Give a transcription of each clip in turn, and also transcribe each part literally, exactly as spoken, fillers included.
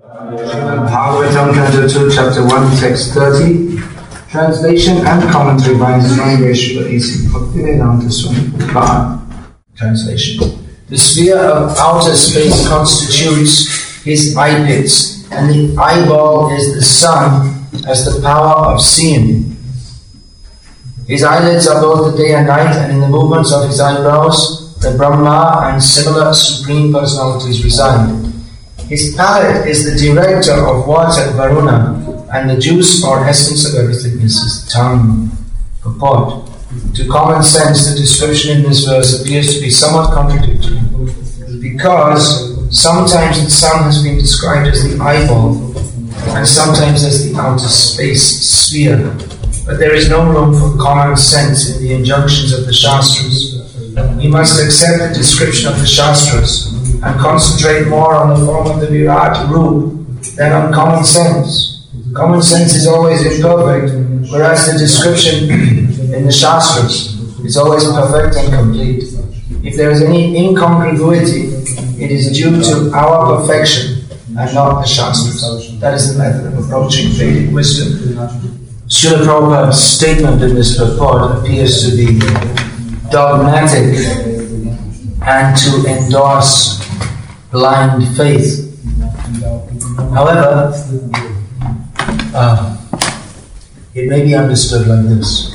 Bhagavatam, Canto two, Chapter one, Text thirty. Translation and commentary by His Holiness Srila A C Bhaktivedanta Swami Prabhupada. Translation. The sphere of outer space constitutes his eye pits, and the eyeball is the sun as the power of seeing. His eyelids are both the day and night, and in the movements of his eyebrows, the Brahma and similar supreme personalities reside. His palate is the director of water, Varuna, and the juice or essence of everything is his tongue. Purport. To common sense, the description in this verse appears to be somewhat contradictory, because sometimes the sun has been described as the eyeball, and sometimes as the outer space sphere. But there is no room for common sense in the injunctions of the Shastras. We must accept the description of the Shastras and concentrate more on the form of the Virat Roop than on common sense. Common sense is always imperfect, whereas the description in the Shastras is always perfect and complete. If there is any incongruity, it is due to our perfection and not the Shastras. That is the method of approaching Vedic wisdom. Srila Prabhupada's statement in this purport appears to be dogmatic and to endorse blind faith. However, uh, it may be understood like this.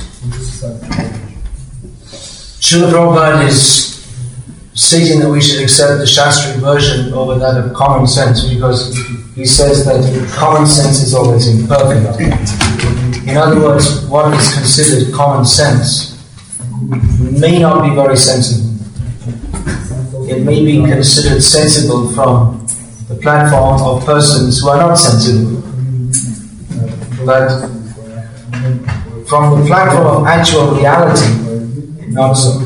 Srila Prabhupada is stating that we should accept the Shastric version over that of common sense, because he says that common sense is always imperfect. In other words, what is considered common sense may not be very sensible. It may be considered sensible from the platform of persons who are not sensible. But from the platform of actual reality, not so.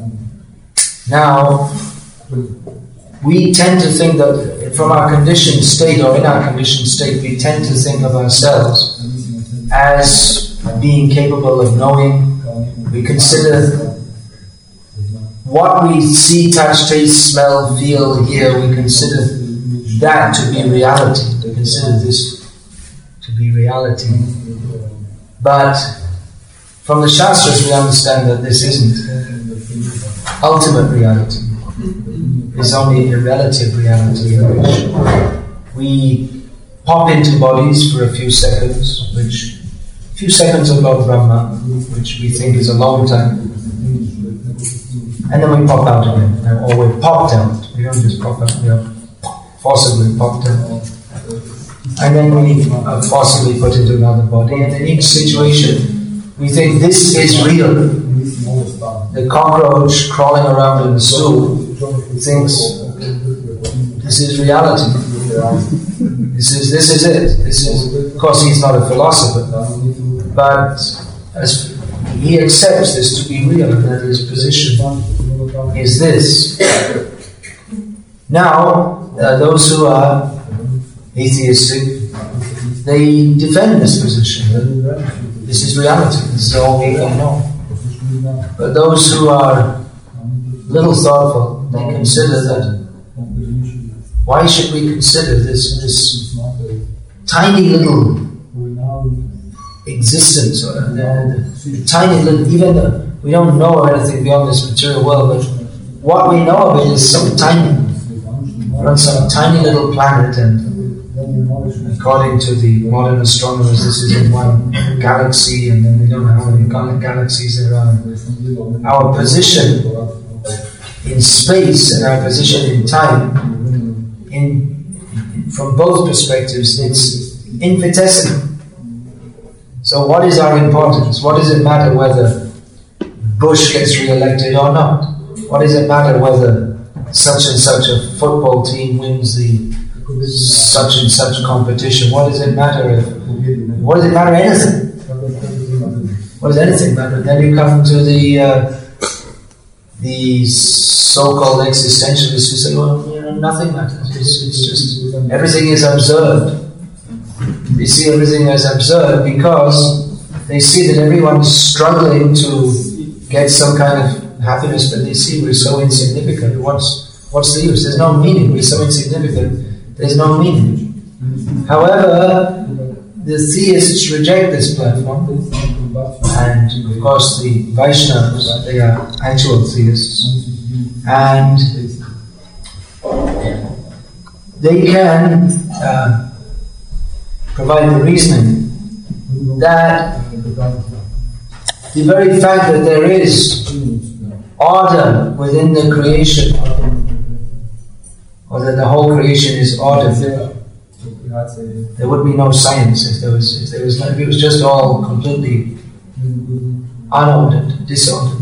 Now, we tend to think that from our conditioned state, or in our conditioned state, we tend to think of ourselves as being capable of knowing. We consider what we see, touch, taste, smell, feel, hear, we consider that to be reality. We consider this to be reality. But from the Shastras we understand that this isn't ultimate reality. It's only a relative reality in which we pop into bodies for a few seconds, which a few seconds above Brahma, which we think is a long time, and then we pop out again, or we're popped out. We don't just pop out, we are forcibly popped out. And then we are forcibly put into another body, and in each situation we think this is real. The cockroach crawling around in the stool thinks this is reality. This is this is it. This is, of course, he's not a philosopher, but as he accepts this to be real, and that his position is this. Now, uh, those who are atheistic, they defend this position. This is reality. This is all we can know. But those who are little thoughtful, they consider that why should we consider this this tiny little existence, or the, the tiny little, even though we don't know anything beyond this material world, but what we know of it is so tiny. We're on some tiny little planet, and according to the modern astronomers, this is in one galaxy, and then we don't know how many galaxies there are. Our position in space and our position in time, in from both perspectives, it's infinitesimal. So what is our importance? What does it matter whether Bush gets re-elected or not? What does it matter whether such and such a football team wins the such and such competition? What does it matter if, what does it matter anything? What does anything matter? Then you come to the uh, the so-called existentialists who say, well, you know, nothing matters. It's, it's just, everything is absurd. They see everything as absurd because they see that everyone's struggling to get some kind of happiness, but they see we're so insignificant. What's, what's the use? There's no meaning. We're so insignificant. There's no meaning. However, the theists reject this platform, and of course the Vaishnavas, they are actual theists, and they can uh, provide the reasoning that the very fact that there is order within the creation, or that the whole creation is ordered, there would be no science if there was if there was no, if it was just all completely unordered, disordered.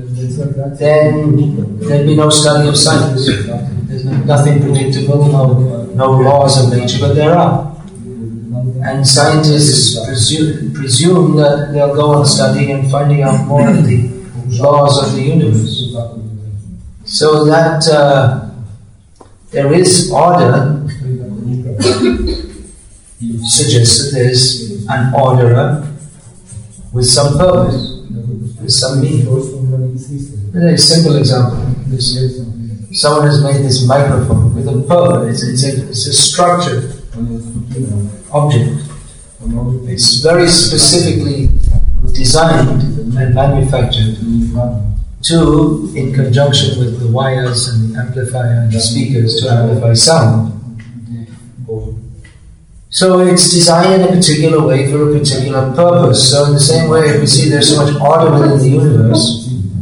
Then there'd be no study of science. There's nothing predictable, no no laws of nature, but there are. And scientists presume, presume that they'll go on studying and finding out more of the laws of the universe. So that uh, there is order suggests that there is an orderer with some purpose, with some meaning. A very simple example. Someone has made this microphone with a purpose. It's, it's, a, it's a structured object. It's very specifically designed and manufactured to, in conjunction with the wires and the amplifier and the speakers, to amplify sound. So it's designed in a particular way for a particular purpose. So in the same way, if we see there's so much order within the universe,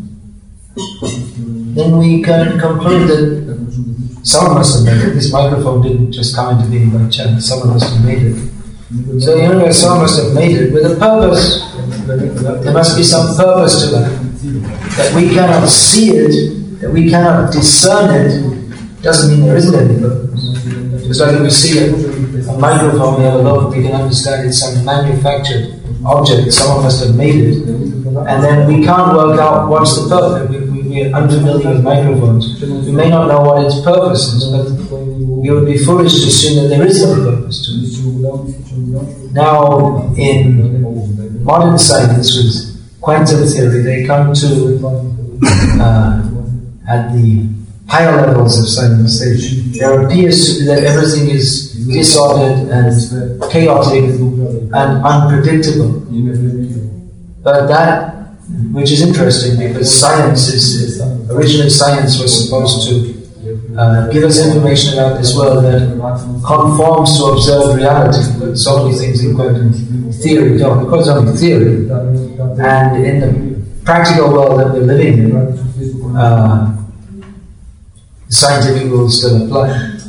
then we can conclude that someone must have made it. This microphone didn't just come into being by chance. Someone must have made it. So the universe, someone must have made it with a purpose. There must be some purpose to that. That we cannot see it, that we cannot discern it, doesn't mean there isn't any purpose. Just like if we see a, a microphone, we have a look, we can understand it's some manufactured object, someone must have made it. And then we can't work out what's the purpose. We, we, we are unfamiliar with microphones. We may not know what its purpose is, but we would be foolish to assume that there is no purpose to it. Now, in modern science with quantum theory, they come to, uh, at the higher levels of science, they, there appears to be that everything is disordered and chaotic and unpredictable. But that, which is interesting, because science is, originally science was supposed to uh, give us information about this world that conforms to observed reality, but so many things in quantum theory don't, because it's only theory. And in the practical world that we're living in, uh, scientific rules still apply.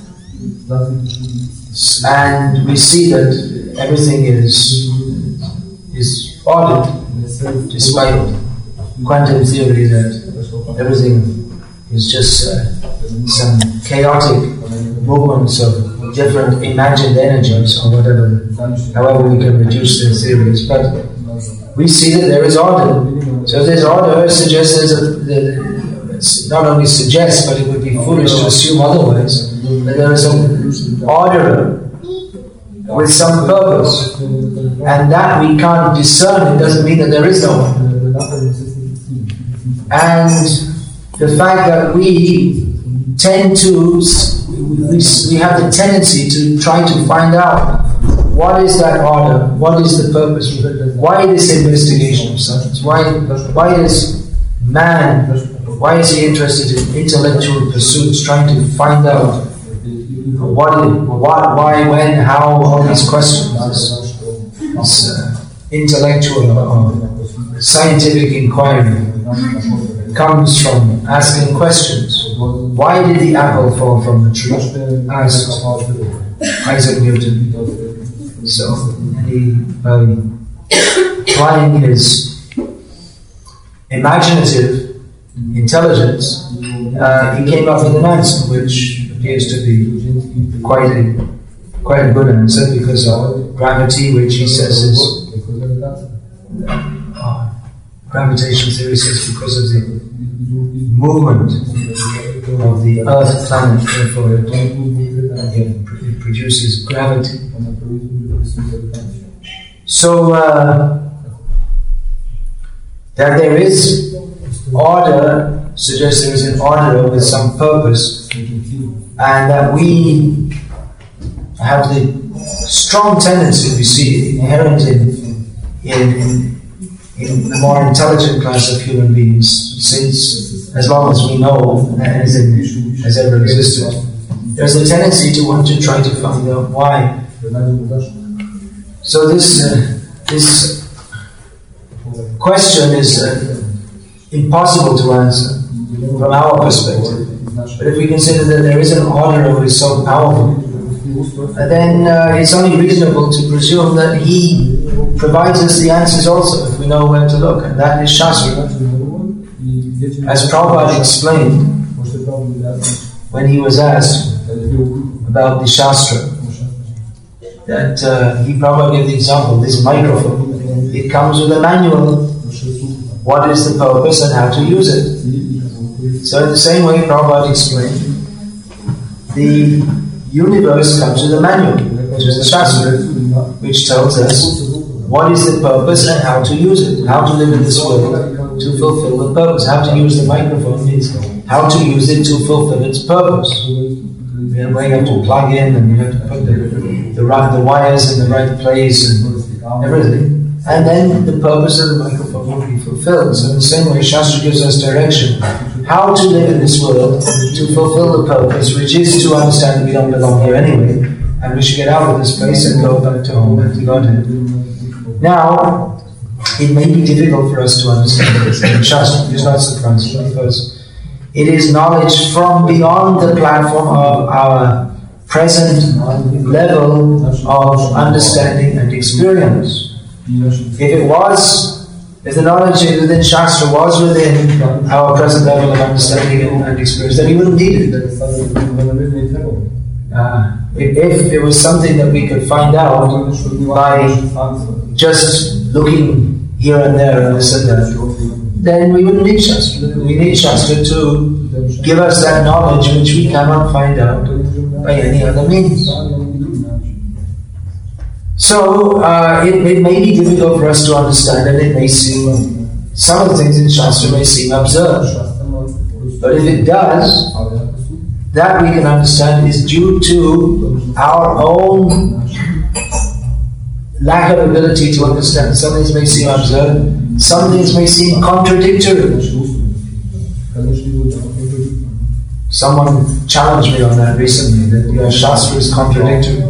And we see that everything is is ordered, despite quantum theory that everything is just uh, some chaotic movements of different imagined energies or whatever, however we can reduce their theories. But we see that there is order. So if there's order, it suggests there's a, the, not only suggests, but it would be foolish to assume otherwise, that there is an orderer with some purpose, and that we can't discern. It doesn't mean that there is no one. And the fact that we tend to, we, we have the tendency to try to find out what is that order, what is the purpose, why this investigation of science, why, why is man, why is he interested in intellectual pursuits, trying to find out What, what, why, when, how, all these questions, this, this uh, intellectual or scientific inquiry comes from asking questions. Why did the apple fall from the tree? Asked Isaac Newton. So, he, by applying his imaginative intelligence, uh, he came up with an answer which appears to be quite a quite a good answer, because of gravity, which he says is uh, gravitational theory says because of the movement of the Earth planet, therefore it, it produces gravity. So uh, that there is order suggests there is an order with some purpose, and that we have the strong tendency we see inherent in, in, in the more intelligent class of human beings, since as long as we know anything has ever existed. There's a tendency to want to try to find out why. So this uh, this question is uh, impossible to answer from our perspective. But if we consider that there is an order who is so powerful, then uh, it's only reasonable to presume that he provides us the answers also, if we know where to look, and that is Shastra. As Prabhupada explained when he was asked about the Shastra, that uh, he probably gave the example, this microphone, it comes with a manual. What is the purpose and how to use it? So in the same way Prabhupada explained, the universe comes with a manual, which is the Shastra, which tells us what is the purpose and how to use it, how to live in this world to fulfill the purpose. How to use the microphone means how to use it to fulfill its purpose. You know, you have to plug in and you have to put the, the, right, the wires in the right place and everything. And then the purpose of the microphone will be fulfilled. So in the same way, Shastra gives us direction how to live in this world to fulfill the purpose, which is to understand that we don't belong here anyway, and we should get out of this place and go back to home and to Godhead. Now, it may be difficult for us to understand this in Shastra. It's not surprising because it is knowledge from beyond the platform of our present level of understanding and experience. If it was, if the knowledge within Shastra was within our present level of understanding and experience, then we wouldn't need it. Uh, if, if it was something that we could find out by just looking here and there and this and that, then we wouldn't need Shastra. We need Shastra to give us that knowledge which we cannot find out by any other means. So, uh, it, it may be difficult for us to understand, and it may seem, some of the things in Shastra may seem absurd. But if it does, that we can understand is due to our own lack of ability to understand. Some things may seem absurd, some things may seem contradictory. Someone challenged me on that recently, that your Shastra is contradictory.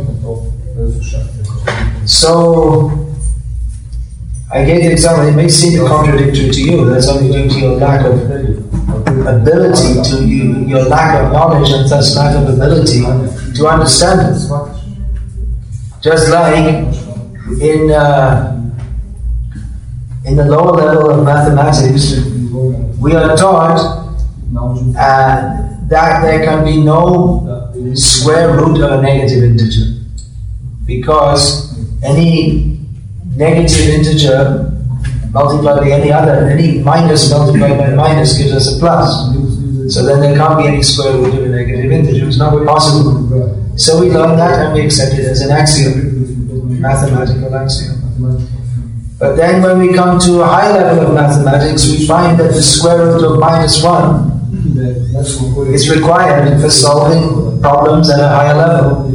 So, I gave the example, it may seem contradictory to you, that's only due to your lack of ability, to you, your lack of knowledge and thus lack of ability to understand it. Just like in, uh, in the lower level of mathematics, we are taught uh, that there can be no square root of a negative integer, because any negative integer multiplied by any other, any minus multiplied by minus gives us a plus. So then there can't be any square root of a negative integer. It's not possible. So we learn that and we accept it as an axiom, mathematical axiom. But then when we come to a high level of mathematics, we find that the square root of minus one is required for solving problems at a higher level.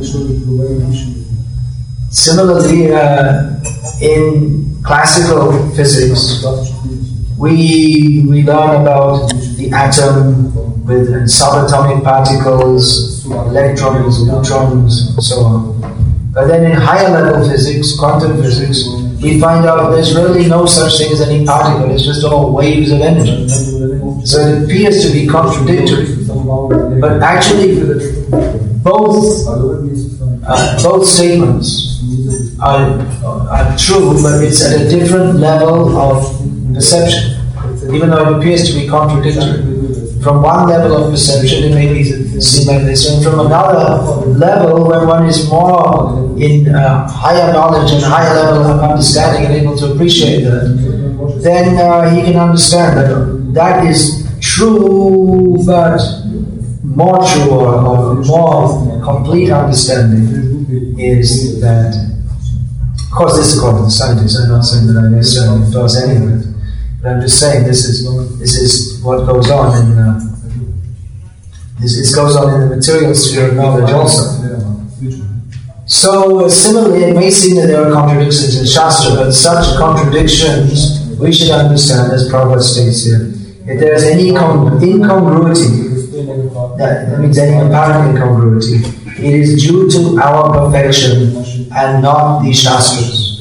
Similarly, uh, in classical physics, we we learn about the atom with subatomic particles, electrons, neutrons, and so on. But then in higher level physics, quantum physics, we find out there's really no such thing as any particle, it's just all waves of energy. So it appears to be contradictory. But actually, both, uh, both statements are, are true, but it's at a different level of perception. Even though it appears to be contradictory. From one level of perception, it may be seen like this, and from another level, where one is more in uh, higher knowledge and higher level of understanding and able to appreciate that, then uh, he can understand that that is true, but more true or, or more complete understanding is that. Of course, this is according to scientists. I'm not saying that I necessarily endorse any of it. But I'm just saying this is this is what goes on in uh, this, this goes on in the material sphere of knowledge also. So, similarly, it may seem that there are contradictions in Shastra, but such contradictions we should understand, as Prabhupada states here. If there is any incongruity, that, that means any apparent incongruity, it is due to our perfection and not the Shastras.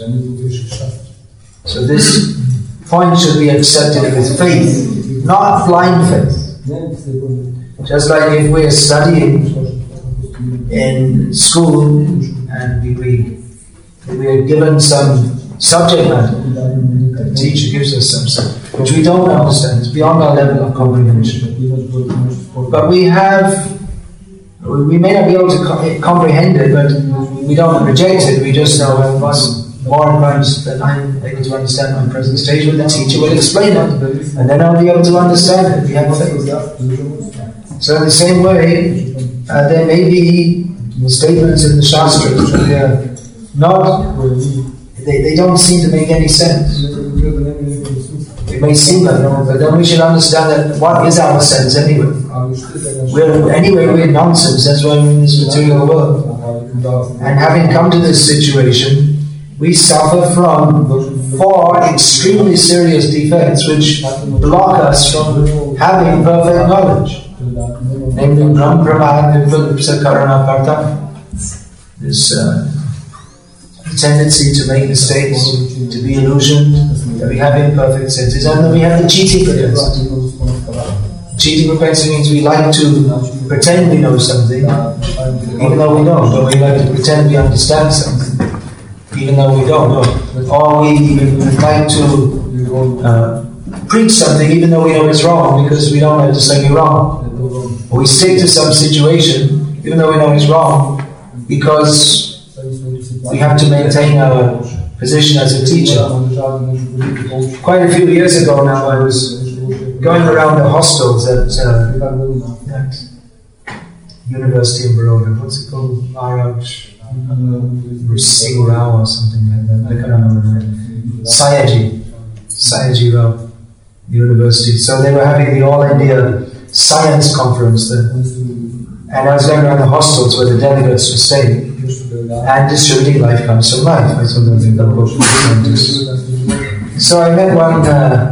So this point should be accepted with faith, not blind faith. Just like if we are studying in school and we, we, we are given some subject matter, the teacher gives us some stuff which we don't understand, it's beyond our level of comprehension. But we have, we may not be able to co- comprehend it, but we don't reject it, we just know well, what's more advanced than I'm able to understand my present stage, when the teacher will explain it, and then I'll be able to understand it. We have faith. So in the same way, uh, there may be statements in the Shastras that are not, they, they don't seem to make any sense. It may seem like that, but then we should understand that what is our sense anyway? We're, anyway, we're nonsense, that's why we're in this material world. And having come to this situation, we suffer from four extremely serious defects which block us from having perfect knowledge. Namely, Brahm Pramad Vipalipsa Karana Partha. This uh, tendency to make mistakes, to be illusioned, that we have imperfect senses, and then we have the cheating propensity. Cheating propensity means we like to pretend we know something, even though we don't, but we like to pretend we understand something, even though we don't know. Or we like to uh, preach something even though we know it's wrong, because we don't like to say we're wrong. Or we stick to some situation even though we know it's wrong, because we have to maintain our position as a teacher. Quite a few years ago now, I was going around the hostels at, uh, at University in Baroda. What's it called? Araj Singh Rao or something like that. I can't remember. Sayaji. Sayaji Rao University. So they were having the All India Science Conference there. And I was going around the hostels where the delegates were staying and distributing Life Comes from Life. I told them that book. So I met one uh,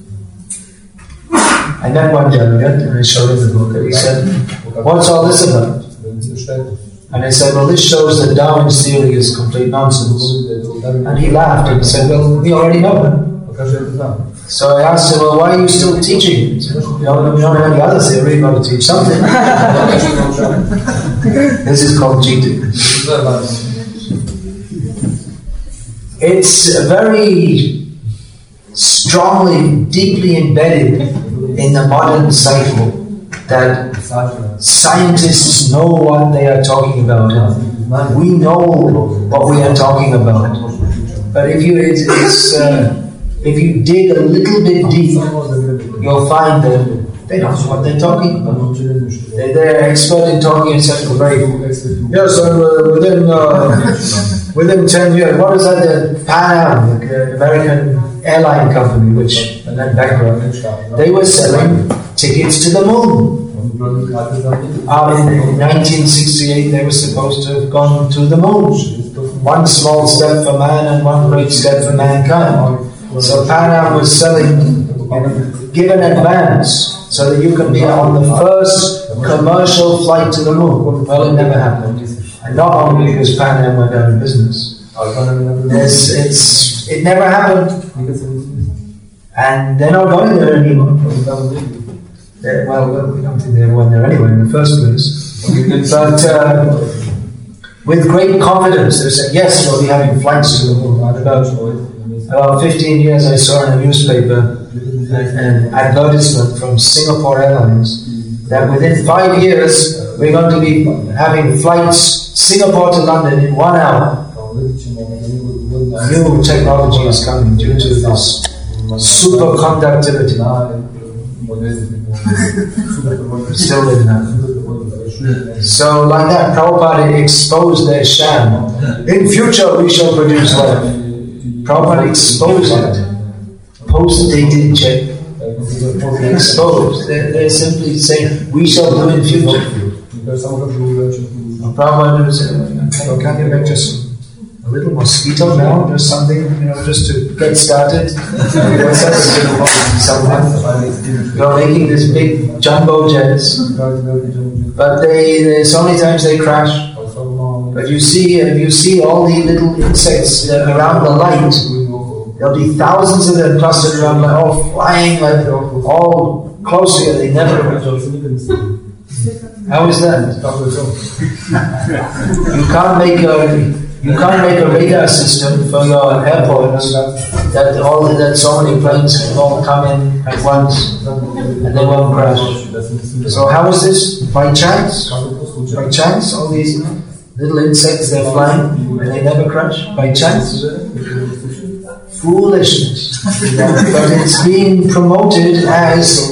I met one delegate and I showed him the book and he said, "What's all this about?" And I said, "Well, this shows that Darwin's theory is complete nonsense." And he laughed and he said, "Well, we already know it." So I asked him, "Well, why are you still teaching? You don't, you don't have any other theory, you've got to teach something." This is called cheating. It's very strongly, deeply embedded in the modern cycle that scientists know what they are talking about. We know what we are talking about. But if you it's, it's, uh, if you dig a little bit deep, you'll find that they don't know what they're talking about. They're, they're expert in talking in such a way. Yeah, so uh, within uh, within ten years, what is that? The Pan Am, the American airline company, which went bankrupt, they were selling tickets to the moon. Uh, in nineteen sixty-eight, they were supposed to have gone to the moon. One small step for man and one great step for mankind. So Pan Am was selling, given advance, so that you can be on the first commercial flight to the moon. Well, it never happened. And not only because Pan Am went out of business. It's, it's, it never happened. And they're not going there anymore. They're, well, we don't think they ever went there anyway in the first place. But uh, with great confidence, they said, yes, we'll be having flights to the moon. About, about fifteen years, I saw in a newspaper an advertisement from Singapore Airlines that within five years, we're going to be having flights Singapore to London in one hour. New technology is coming due to this superconductivity. Still didn't happen. So, like that, Prabhupada exposed their sham. In future, we shall produce life. Prabhupada exposed it. Post-dated check. Exposed. They're, they're simply saying, we shall do in future. Prabhupada said, Hey, can you make just a little mosquito now, or something, you know, just to get started? You're making this big jumbo jets, but they, they so many times they crash. But you see, if you see all the little insects that are around the light, there'll be thousands of them clustered around, like all flying, like all close together. They never crash. How is that? You can't make a you can't make a radar system for your airports that all that so many planes can all come in at once and they won't crash. So how is this? By chance? By chance? All these little insects, they're flying and they never crash? By chance? Foolishness. But it's being promoted as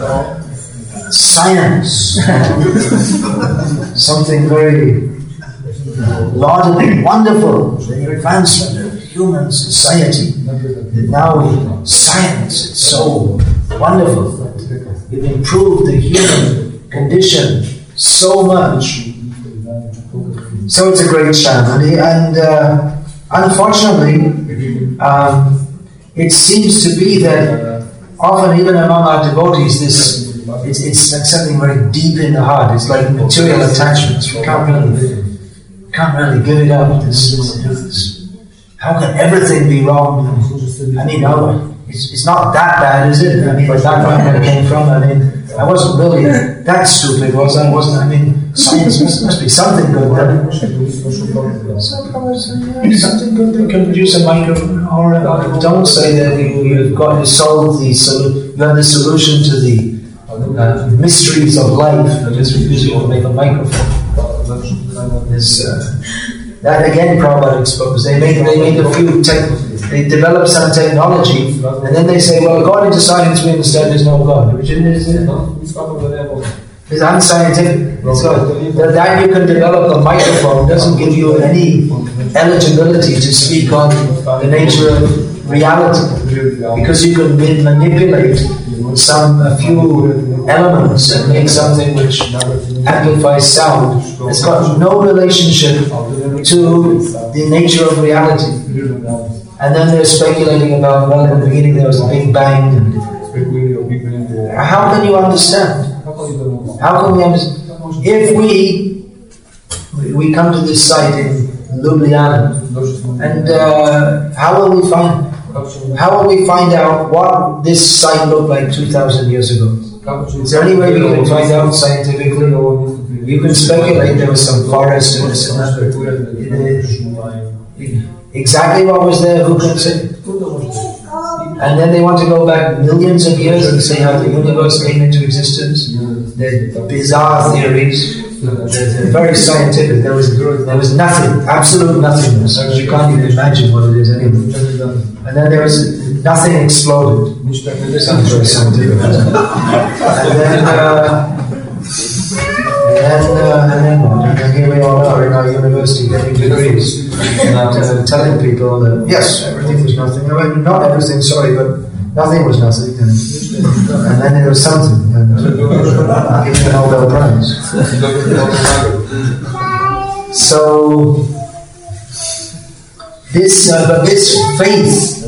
science. Something very laudable, wonderful, the advancement of human society. That now science, it's so wonderful that we've improved the human condition so much. So it's a great sham, and uh, unfortunately, um, it seems to be that often even among our devotees, this it's, it's like something very deep in the heart. It's like material attachments. We can't really, can't really give it up. This, this, this, how can everything be wrong? I mean, no, it's, it's not that bad, is it? I mean, where that where it came from. I mean, I wasn't really that stupid, was I? Wasn't I mean, science must, must be something good then. Something good that can produce a microphone. Or uh, don't say that you, you've got to solve the solution. You have the solution to the uh, mysteries of life just because you want to make a microphone. This, uh, that again, Prabhupada exposed. They make they make a few tech. They develop some technology, and then they say, well, according to science, we understand there's no God. Which is it? It's unscientific. So that you can develop a microphone doesn't give you any eligibility to speak on the nature of reality, because you can manipulate some a few elements and make something which amplifies sound. It's got no relationship to the nature of reality. And then they're speculating about, well, in the beginning there was a Big Bang. And how can you understand? How can we understand? If we we come to this site in Ljubljana, and uh, how will we find how will we find out what this site looked like two thousand years ago? Is there any way we can find out scientifically? You can speculate there was some forest and this and that. Exactly what was there, who can say? And then they want to go back millions of years and see how the universe came into existence. They're bizarre theories. They're very scientific. There was there was nothing, absolute nothingness. You can't even imagine what it is anymore. And then there was nothing exploded. Sounds very scientific. And then, uh, and, uh, and then what? And then here we all are in our university getting degrees and uh, telling people that yes, everything was nothing. I mean, not everything, sorry, but nothing was nothing. And, and then there was something. And I'll give you a Nobel Prize. So this, uh, but this faith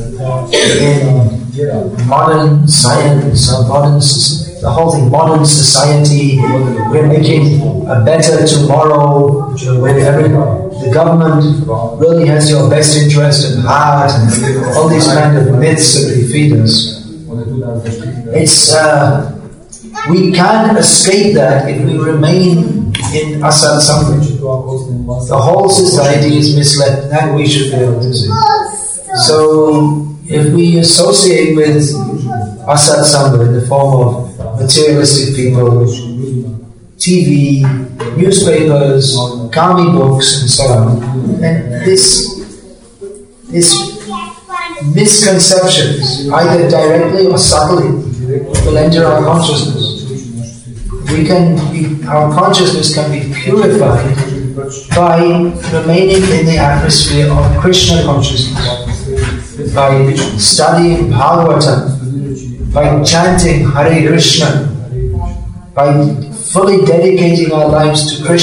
in modern science, or modern the whole thing, modern society, we're making a better tomorrow, where every, the government really has your best interest at heart, and all these kind of myths that they feed us. It's uh, we can't escape that if we remain in Asat Sangha. The whole society is misled. That we should be able to see. So if we associate with Asat Sangha in the form of materialistic people, T V, newspapers, kami books, and so on, and this this misconceptions, either directly or subtly, will enter our consciousness. We can be, our consciousness can be purified by remaining in the atmosphere of Krishna consciousness, by studying Bhagavatam, by chanting Hare Krishna, by fully dedicating our lives to Krishna.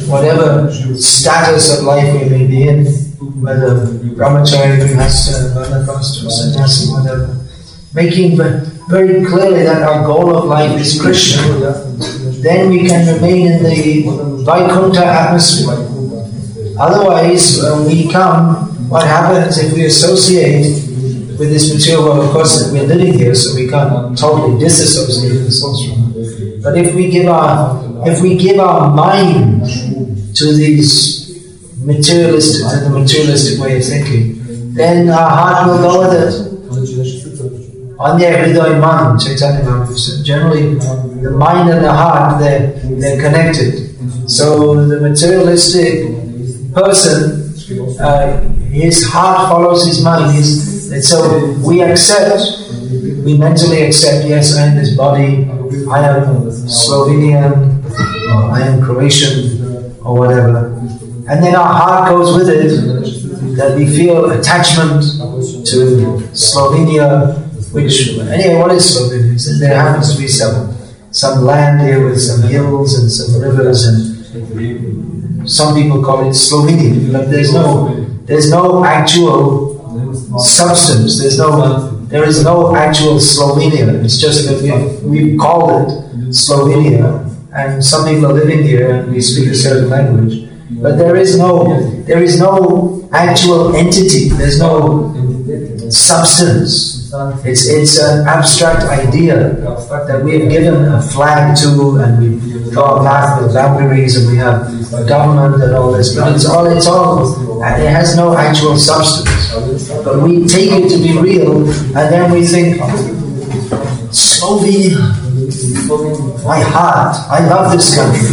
whatever status of life we may be in, whether brahmachari, grihastha, vanapasta, sannyasi, whatever, making very clearly that our goal of life is Krishna, then we can remain in the Vaikuntha atmosphere. Otherwise, when we come, what happens if we associate with this material world? Of course, we're living here, so we can't totally disassociate ourselves from it. But if we give our if we give our mind to these materialistic to the materialistic way of thinking, then our heart will go with it. Anya Hriday Man, Chaitanya Mahaprabhu said. Generally, the mind and the heart, they're, they're connected. So the materialistic person, uh, his heart follows his mind. His, and so we accept, we mentally accept, yes, I am this body, I am Slovenian, or I am Croatian, or whatever. And then our heart goes with it, that we feel attachment to Slovenia, which, anyway, what is Slovenia? There happens to be some some land here with some hills and some rivers, and some people call it Slovenia, but there's no there's no actual substance. There's no there is no actual Slovenia. It's just that we we've called it Slovenia, and some people are living here and we speak a certain language, but there is no there is no actual entity. There's no substance. It's it's an abstract idea that we have given a flag to, and we draw a path with boundaries, and we have a government and all this. But it's all it's all and it has no actual substance. But we take it to be real, and then we think, Slovenia, my heart, I love this country,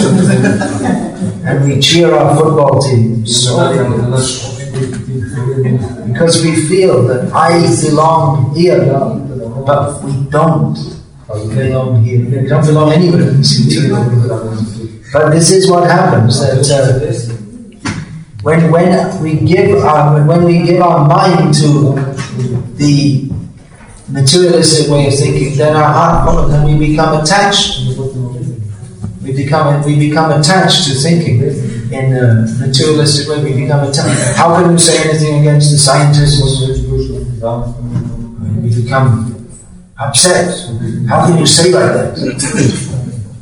and we cheer our football team. Slovenia. Because we feel that I belong here, but we don't belong here. We don't belong anywhere in this material world. But this is what happens, that uh, when when we give our when we give our mind to the materialistic way of thinking, then our heart, then we become attached. We become we become attached to thinking. In a materialistic way, we become attached. How can you say anything against the scientists? We become upset. How can you say like that?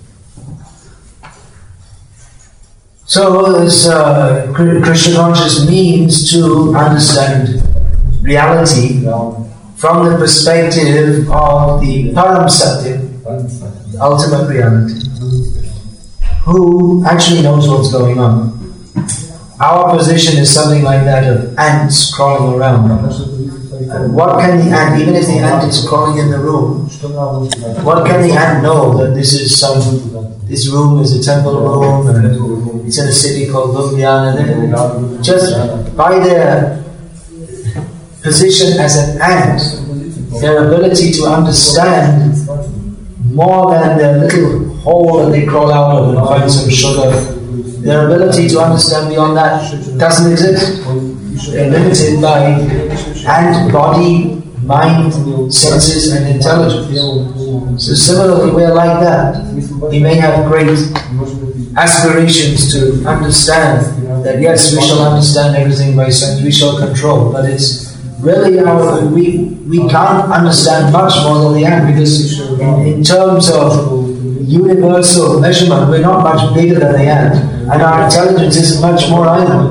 So, this uh, Krishna consciousness means to understand reality from the perspective of the Param Satya, the ultimate reality, who actually knows what's going on. Our position is something like that of ants crawling around. And what can the ant, even if the ant is crawling in the room, what can the ant know that this is some, this room is a temple room, and it's in a city called Ljubljana? Just by their position as an ant, their ability to understand more than their little hole that they crawl out of and find some sugar, their ability to understand beyond that doesn't exist. They're limited by ant body, mind, senses and intelligence. So similarly, we're like that. We may have great aspirations to understand that yes, we shall understand everything by sense, we shall control, but it's really our, we, we can't understand much more than the ant, because in, in terms of universal measurement, we're not much bigger than the ant, and our intelligence isn't much more either.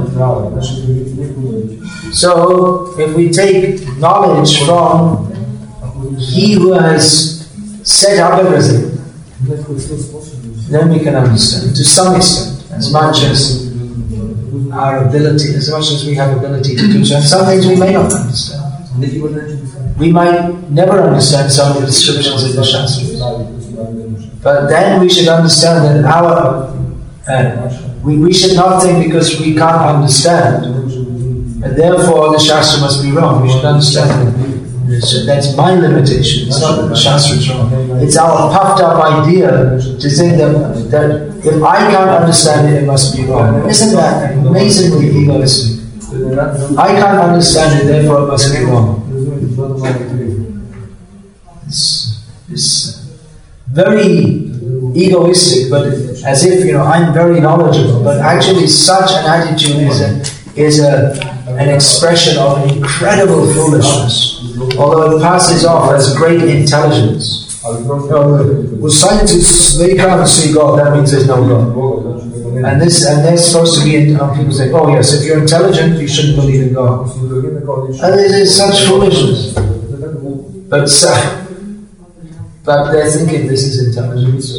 So, if we take knowledge from He who has set up everything, then we can understand to some extent, as much as our ability, as much as we have ability to do so. And some things we may not understand. We might never understand some of the descriptions in the Shastras. But then we should understand that our uh, we, we should not think because we can't understand, and therefore the Shastra must be wrong. We should understand that that's my limitation. It's not that the Shastra is wrong. It's our puffed up idea to think that, that if I can't understand it, it must be wrong. Isn't that amazingly egoistic? I can't understand it, therefore it must be wrong. It's, it's very egoistic, but as if, you know, I'm very knowledgeable, but actually such an attitude is a, is a, an expression of an incredible foolishness, although it passes off as great intelligence. Well, scientists, they can't see God, that means there's no God. And this, and they're supposed to be, um, people say, oh yes, if you're intelligent, you shouldn't believe in God. And it is such foolishness. But, uh, but they're thinking this is intelligence.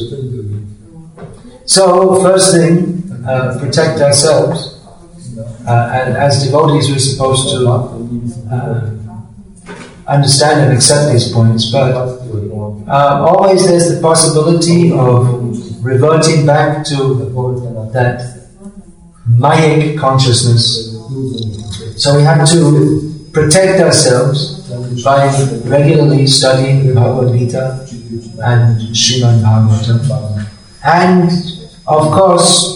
So, first thing, uh, protect ourselves. Uh, and as devotees, we're supposed to uh, understand and accept these points, but uh, always there's the possibility of reverting back to that Mayic consciousness. So we have to protect ourselves by regularly studying the Bhagavad Gita and Srimad Bhagavatam. And of course,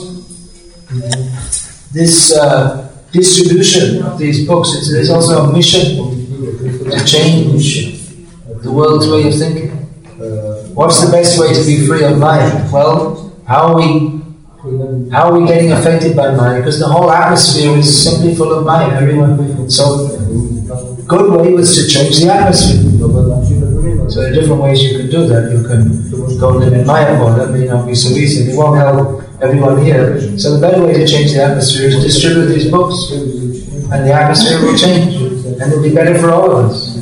this uh, distribution of these books, it's, there's also a mission to change the world's way of thinking. What's the best way to be free of Maya? Well, how are we how are we getting affected by Maya? Because the whole atmosphere is simply full of Maya. Everyone, so good way was to change the atmosphere. So there are different ways you can do that. You can go live in Mayapur. That may not be so easy. It won't help everyone here. So the better way to change the atmosphere is to distribute these books, and the atmosphere will change, and it will be better for all of us.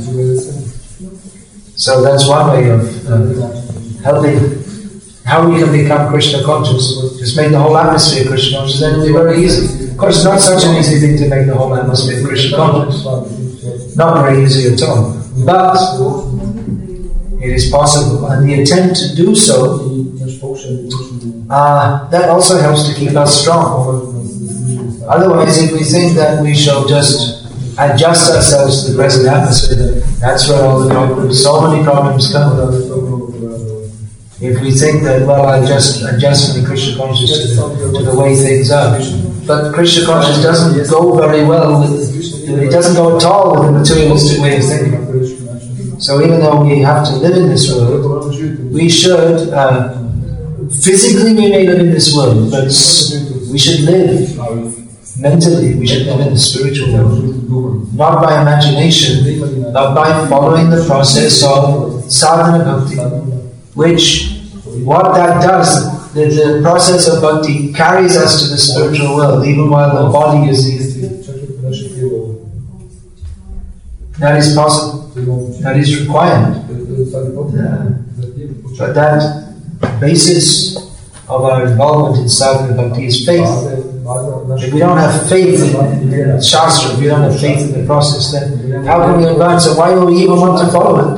So that's one way of uh, helping. How we can become Krishna conscious, just make the whole atmosphere Krishna conscious, then it will be very easy. Of course, it's not such an easy thing to make the whole atmosphere Krishna conscious. Not very easy at all. But it is possible, and the attempt to do so, uh, that also helps to keep us strong. Otherwise, if we think that we shall just adjust ourselves to the present atmosphere, that's where all the problems, so many problems come. If we think that, well, I'll just adjust to the Krishna consciousness to the, to the way things are. But Krishna consciousness doesn't go very well with, it doesn't go at all with the materialistic way of thinking. So even though we have to live in this world, we should, uh, physically we may live in this world, but we should live mentally, we should live in the spiritual world. Not by imagination, but by following the process of sadhana bhakti, which, what that does, the, the process of bhakti carries us to the spiritual world, even while the body is here. That is possible. That is required. Yeah. But that basis of our involvement in sadhana bhakti is faith. If we don't have faith in, in Shastra, if we don't have faith in the process, then how can we advance it? Why would we even want to follow it?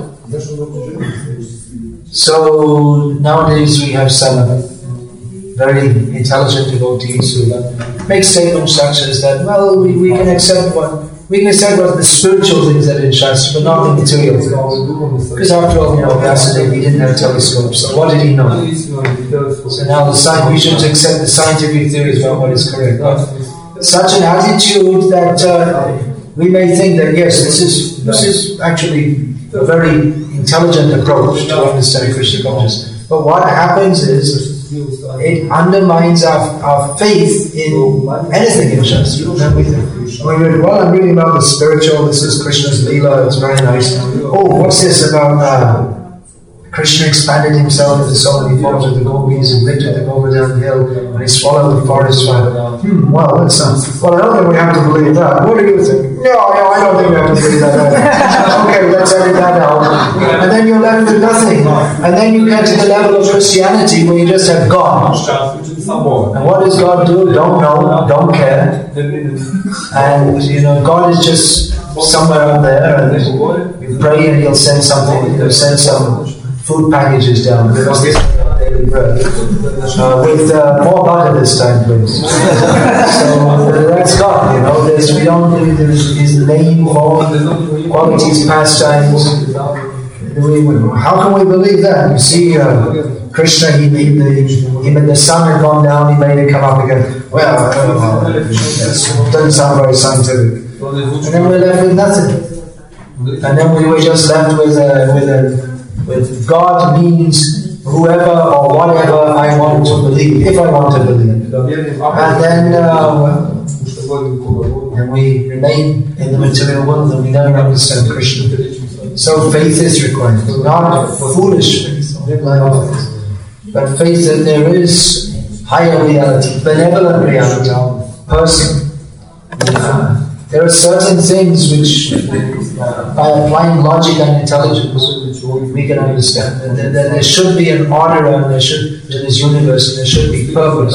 So nowadays we have some very intelligent devotees who make statements such as that, well, we, we can accept what we can accept what the spiritual things that are in Shastra, but not the material things. Because after all, you know, Vyasadeva, he didn't have telescopes, so what did he know? So now the science, we should accept the scientific theories about what is correct. But such an attitude that uh, we may think that yes, this is this is actually a very intelligent approach to understand Krishna consciousness. But what happens is it undermines our, our faith in anything in Shastra. Then we think, well, I'm reading about the spiritual, this is Krishna's Leela, it's very nice. Oh, what's this about uh, Krishna expanded himself into so many forms of the gopis and lifted the Govardhan hill and he swallowed the forest fire. Hmm, well, that's uh, well, I don't think we have to believe that. What do you think? No, no, I don't think we have to believe that. Okay, let's edit that out. And then you're left with nothing. And then you get to the level of Christianity where you just have God. And what does God do? Don't know, don't care. And, you know, God is just somewhere out there and you pray and he'll send something, he'll send some food packages down because this is our daily bread. Uh, with uh, more butter this time, please. So uh, that's God, you know. There's, we don't do his name, form, qualities, pastimes. We, how can we believe that? You see, uh, Krishna, he made the he made the sun had gone down, he made it come up again. Well, uh, it doesn't sound very scientific. And then we're left with nothing. And then we were just left with a with a With God means whoever or whatever I want to believe, if I want to believe. And then, uh, and we remain in the material world and we never understand Krishna. So faith is required, not foolish faith, but faith that there is higher reality, benevolent reality, person. Uh, there are certain things which, uh, by applying logic and intelligence, we can understand. And there, there should be an order and there should, to this universe, and there should be purpose.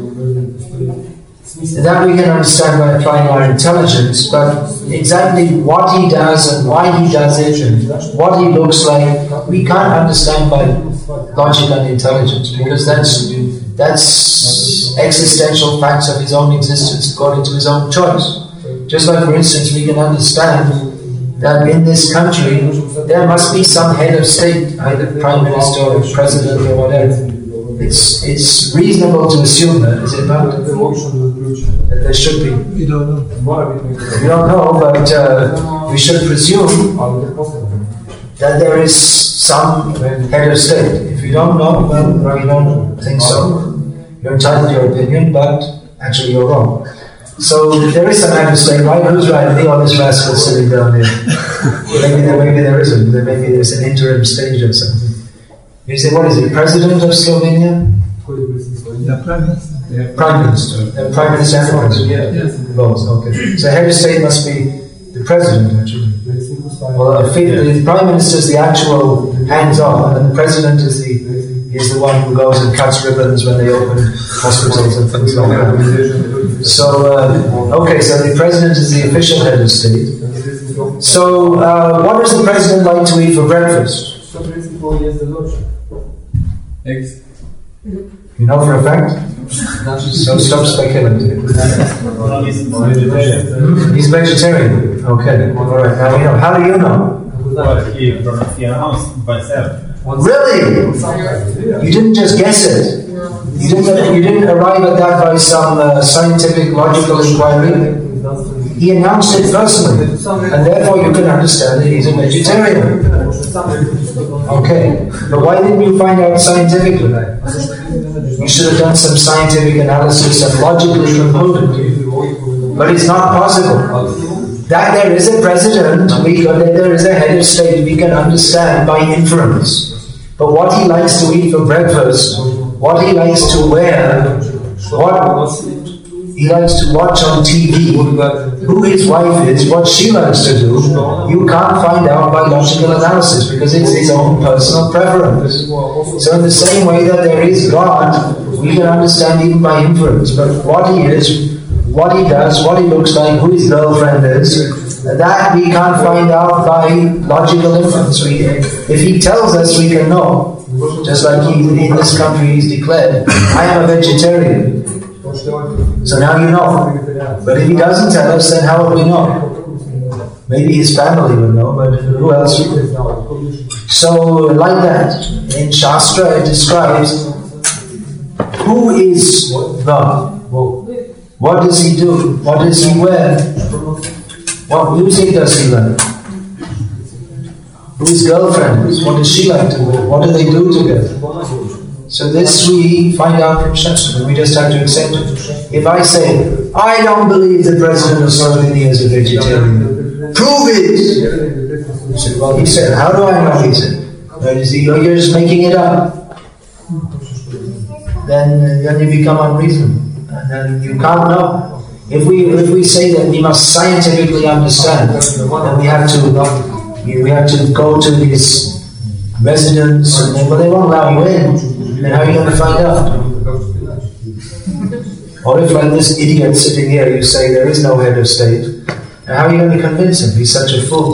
And that we can understand by applying our intelligence, but exactly what he does and why he does it and what he looks like, we can't understand by logic and intelligence, because that's that's existential facts of his own existence according to his own choice. Just like, for instance, we can understand that in this country there must be some head of state, either prime minister or president or whatever. It's it's reasonable to assume that, is it not? That there should be. We don't know. We don't know, but uh, we should presume that there is some head of state. If you don't know, well, you don't think so. You're entitled to your opinion, but actually you're wrong. So there is some head of state, right? Who's right? Me or this rascal sitting down here? Maybe there, maybe there isn't. Maybe there's an interim stage or something. You say, what is it, President of Slovenia? The Prime Minister. Prime Minister. The Prime Minister and the President? Yes. Both, okay. So head of state must be the President, actually. Well, the Prime Minister is the actual hands-on, and the President is the is the one who goes and cuts ribbons when they open hospitals and things like that. So, uh, okay, so the President is the official head of state. So, uh, what does the President like to eat for breakfast? Eggs. You know for a fact? So stop speculating. He's vegetarian. Okay. Alright, now we know. How do you know? Well, he announced by himself. Really? You didn't just guess it. You didn't, you didn't arrive at that by some uh, scientific, logical inquiry. He announced it personally, and therefore you can understand that he's a vegetarian. Okay, but why didn't you find out scientifically? You should have done some scientific analysis and logically concluded. But it's not possible. That there is a president, we, that there is a head of state, we can understand by inference. But what he likes to eat for breakfast, what he likes to wear, what he likes to watch on T V, who his wife is, what she likes to do, you can't find out by logical analysis because it's his own personal preference. So in the same way that there is God, we can understand even by inference, but what he is, what he does, what he looks like, who his girlfriend is, that we can't find out by logical inference. We, if he tells us, we can know. Just like he, in this country he's declared, I am a vegetarian. So now you know. But if he doesn't tell us, then how would we know? Maybe his family would know, but who else would know? So, like that, in Shastra it describes who is God. What does he do? What does he wear? What music does he like? Whose girlfriend is? What does she like to wear? What do they do together? So this we find out from Shastra. We just have to accept it. If I say, I don't believe the President of Slovenia is a vegetarian, prove it! You say, well, he said, how do I know he said? Well, you see, you're just making it up. Then, then you become unreasonable. And then you can't know. If we if we say that we must scientifically understand, then we have to we have to go to his residence, and then, well, they won't allow you in. Then how are you going to find out? Or if, like this idiot sitting here, you say there is no head of state, and how are you going to convince him? He's such a fool.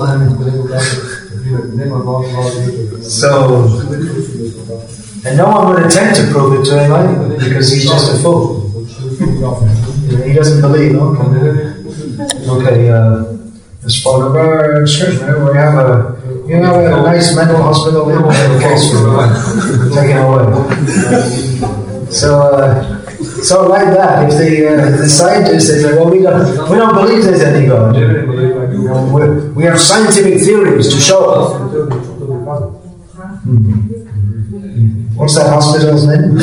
So, and no one would attempt to prove it to him either, because he's just a fool. He doesn't believe. Okay, okay. Uh, as part of our church, we have a you know we have a nice mental hospital. We have a case for taken away. So, uh, so like that, if the uh, the scientists they say, well, we don't we don't believe there's any God. We're, we have scientific theories to show us. Hmm. what's that hospital's name?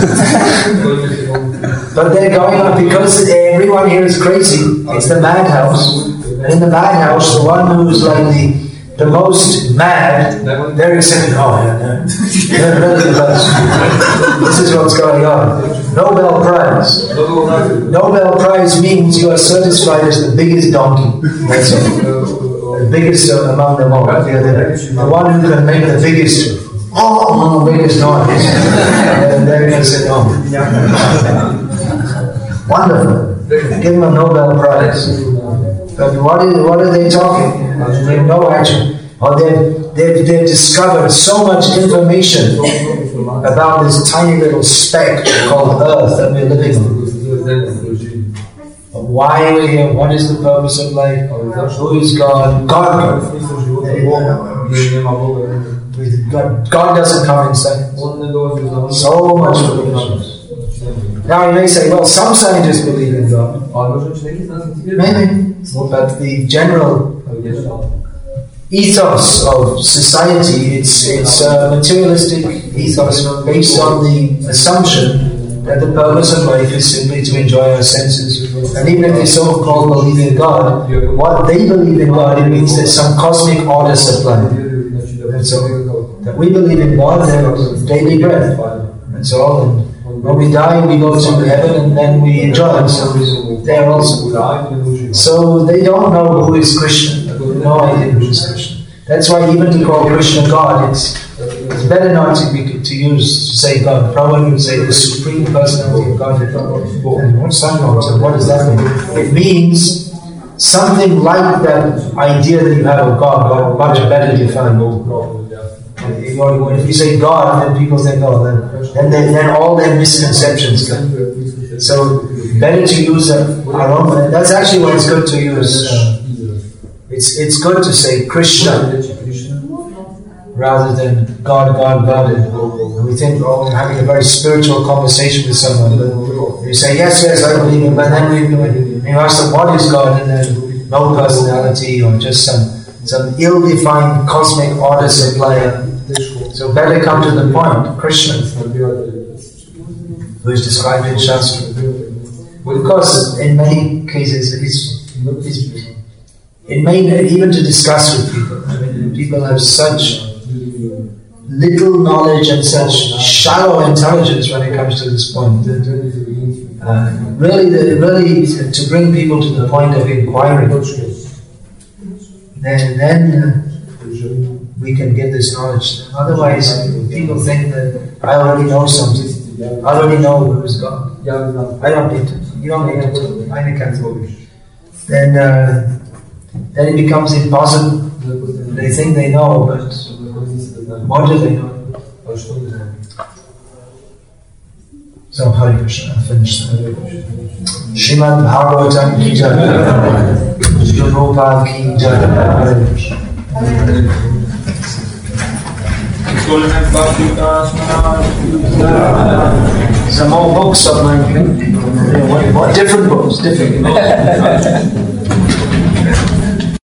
But they're going on because everyone here is crazy. It's the madhouse. And in the madhouse, the one who's like the, the most mad, they're accepting, oh yeah, no. They're really the best. This is what's going on. Nobel Prize. Nobel Prize means you are certified as the biggest donkey. That's all. The biggest among them all. The, the, the one who can make the biggest, oh, the biggest noise. And they're going to say, oh. Wonderful. Give them a Nobel Prize. But what, is, what are they talking? They have no action. Or they've, they've, they've discovered so much information about this tiny little speck called Earth that we're living on. Why are we here? What is the purpose of life? Who is God? God. God, God doesn't come in seconds. So much foolishness. Now you may say, well, some scientists believe in God. Maybe. But the general ethos of society, it's, it's a materialistic ethos based on the assumption that the purpose of life is simply to enjoy our senses. And even if they so-called believe in God, what they believe in God, it means there's some cosmic order supplied. And so, that we believe in God, there's daily bread. That's all. And when we die, we go to heaven and then we enjoy it. So there also. So they don't know who is Krishna. They have no idea who is Krishna. That's why even to call Krishna God, it's, it's better not to be to use to say God. Prabhupada would say the Supreme Personality of Godhead. And what's that? What does that mean? It means something like that idea that you have of God, but much better defined. If you say God, then people think, oh, then, then, they, then all their misconceptions come. So, better to use our own. That's actually what it's good to use. Uh, it's it's good to say Krishna rather than God, God, God. And we think, oh, we're having a very spiritual conversation with someone. But you say, yes, yes, I believe him. But then we, you ask them, what is God? And then no personality or just some, some ill-defined cosmic order supplier. So better come to the point, Krishna, who is described in Shastra. Of course, in many cases, it's, it's, it may even to discuss with people. I mean, people have such little knowledge and such shallow intelligence when it comes to this point. That, uh, really, the, really, to bring people to the point of inquiry, then, then uh, we can get this knowledge. Otherwise, people think that I already know something. I already know who is God. I don't need to. You don't need to. I can't. Then, uh, then it becomes impossible. They think they know, but what do they know? So, Hare Krishna, finish that. Srimad Bhagavatam ki jai, Srila Prabhupada ki jai, Hare Krishna. Some more books of mine, different books, different books.